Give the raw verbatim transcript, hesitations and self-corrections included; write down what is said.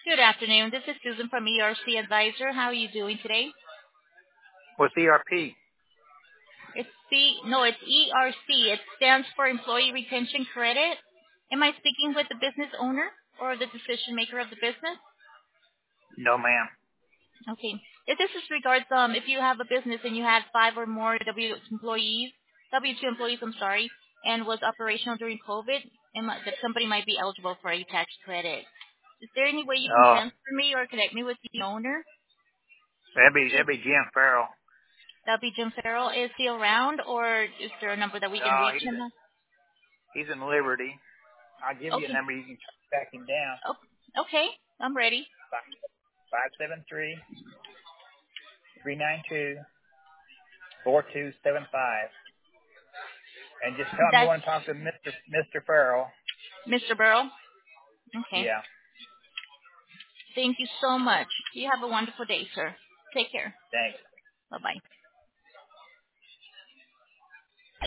Good afternoon. This is Susan from E R C Advisor. How are you doing today? What's E R P? It's C. No, it's E R C. It stands for Employee Retention Credit. Am I speaking with the business owner or the decision maker of the business? No, ma'am. Okay. If this is regards um if you have a business and you had five or more W employees, W two employees, I'm sorry, and was operational during COVID, and might- the company might be eligible for a tax credit. Is there any way you can Oh, transfer me or connect me with the owner? that'd be that'd be Jim Farrell. That'll be Jim Farrell. Is he around, or is there a number that we can No, reach he's him? he's in Liberty. I'll give you a Okay. number. You can track him down. Oh, okay. I'm ready. Five five seven three three nine two four two seven five. And just tell him you That's want to talk to Mister Mister Farrell. Mister Burrow. Okay. Yeah. Thank you so much. You have a wonderful day, sir. Take care. Thanks. Bye-bye.